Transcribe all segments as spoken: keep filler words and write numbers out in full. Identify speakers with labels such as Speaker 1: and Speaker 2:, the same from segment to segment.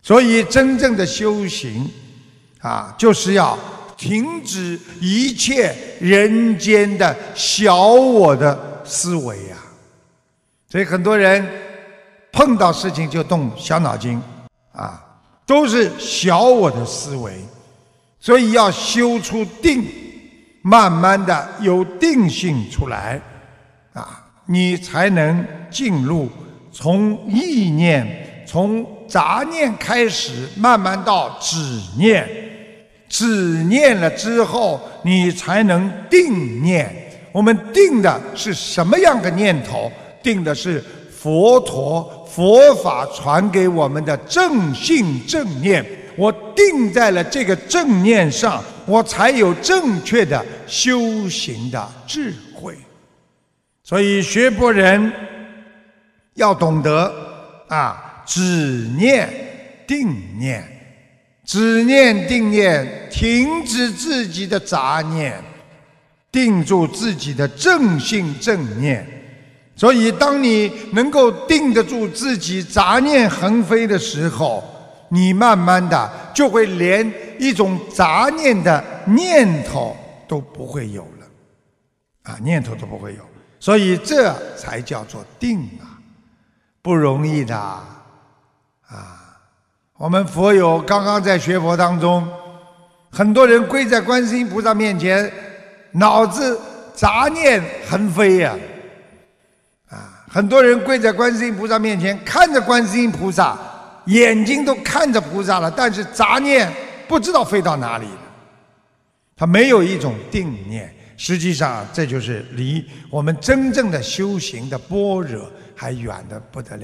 Speaker 1: 所以真正的修行啊，就是要停止一切人间的小我的思维呀、啊。所以很多人碰到事情就动小脑筋啊，都是小我的思维。所以要修出定，慢慢的有定性出来啊，你才能进入从意念、从杂念开始，慢慢到止念。止念了之后，你才能定念。我们定的是什么样的念头？定的是佛陀佛法传给我们的正信正念。我定在了这个正念上，我才有正确的修行的智慧。所以学佛人要懂得啊，止念定念，止念定念，停止自己的杂念，定住自己的正信正念。所以当你能够定得住自己杂念横飞的时候，你慢慢的就会连一种杂念的念头都不会有了啊，念头都不会有。所以这才叫做定啊，不容易的啊。我们佛友刚刚在学佛当中，很多人跪在观世音菩萨面前，脑子杂念横飞呀、啊，啊，很多人跪在观世音菩萨面前，看着观世音菩萨，眼睛都看着菩萨了，但是杂念不知道飞到哪里了，他没有一种定念。实际上这就是离我们真正的修行的般若还远得不得了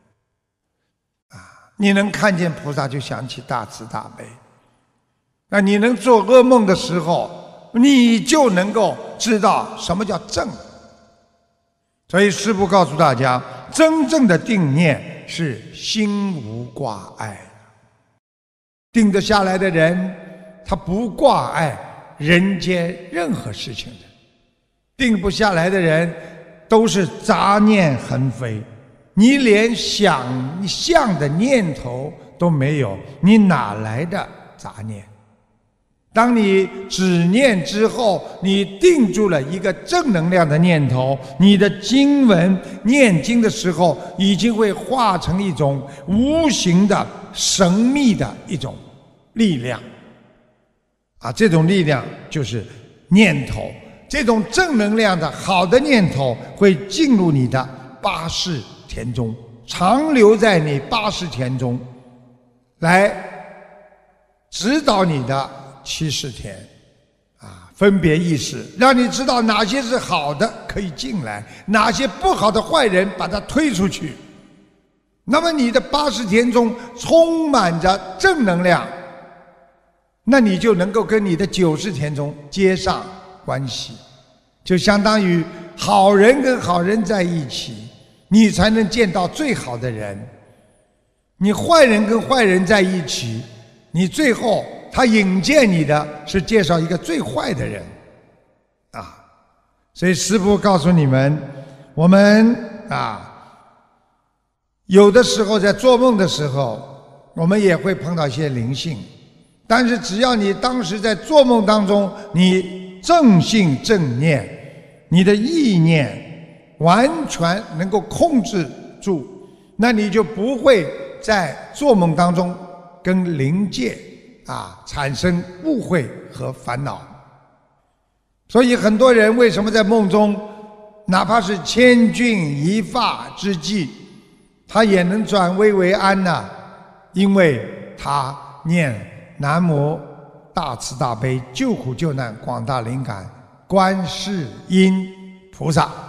Speaker 1: 啊！你能看见菩萨就想起大慈大悲，那你能做噩梦的时候，你就能够知道什么叫正。所以师父告诉大家，真正的定念是心无挂碍。定得下来的人，他不挂碍人间任何事情的。定不下来的人，都是杂念横飞，你连想象的念头都没有，你哪来的杂念？当你止念之后，你定住了一个正能量的念头，你的经文念经的时候，已经会化成一种无形的神秘的一种力量啊！这种力量就是念头，这种正能量的好的念头会进入你的八识田中，长留在你八识田中，来指导你的七识田啊，分别意识，让你知道哪些是好的可以进来，哪些不好的坏人把它推出去。那么你的八识田中充满着正能量，那你就能够跟你的九识田中接上关系，就相当于好人跟好人在一起，你才能见到最好的人。你坏人跟坏人在一起，你最后他引荐你的是介绍一个最坏的人啊。所以师父告诉你们，我们啊有的时候在做梦的时候，我们也会碰到一些灵性，但是只要你当时在做梦当中，你正信正念，你的意念完全能够控制住，那你就不会在做梦当中跟灵界啊产生误会和烦恼。所以很多人为什么在梦中，哪怕是千钧一发之际，他也能转危为安呢？因为他念南无大慈大悲救苦救难广大灵感观世音菩萨。